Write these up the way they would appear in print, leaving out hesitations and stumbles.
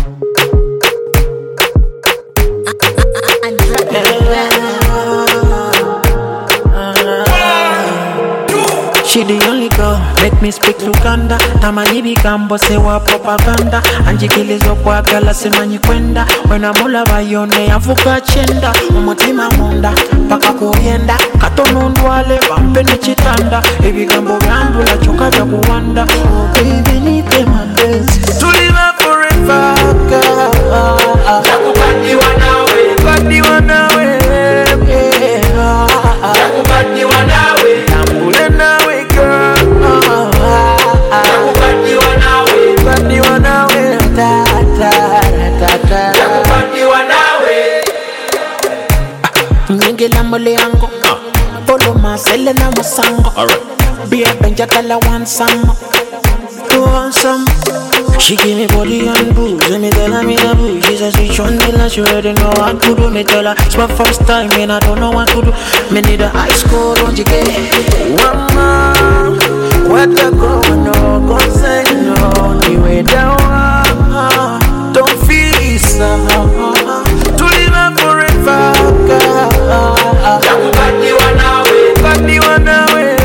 She the only girl, make me speak Luganda. Tamanyibi kambo sewa propaganda. Anjikilizo kwa gala semanyi kwenda. Wena mula bayone avuka chenda. Umutima munda, paka kuyenda. Katono ndwale, vampeni chitanda. Ebi gambo gambo la choka vya kuwanda. Oh baby nite mapenzi tuliva forever girl. Nakupatiwa nawe, Kupatiwa nawe, nakupatiwa nawe, tambule nawe girl. nakupatiwa nawe, Kupatiwa nawe, ta ta ta ta. nakupatiwa nawe. Nyingi la mole yango, polo masele na masango. Bia benja kala want some, you want some. She give me body and booze, and me tell her me the booze. She says switch on me like she already know what to do. Me tell her it's my first time and I don't know what to do. Me need a high score, don't you get? Mama, what you going on? Go say no, the way down. Don't feel sad. To live on forever, girl. Nakupatiwa nawe, Kupatiwa nawe,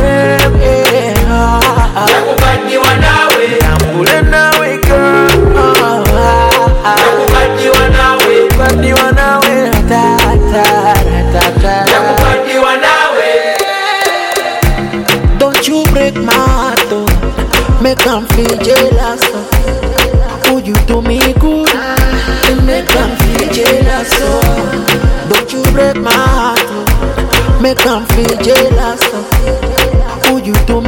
nakupatiwa nawe, tambule nawe girl. nakupatiwa nawe, Kupatiwa nawe, ta ta ta ta. nakupatiwa nawe. Don't you break my heart, oh. Make 'em feel jealous, oh. Would you do me good? And make 'em feel jealous, oh. Don't you break my heart, oh. Make 'em feel jealous, oh. Would you do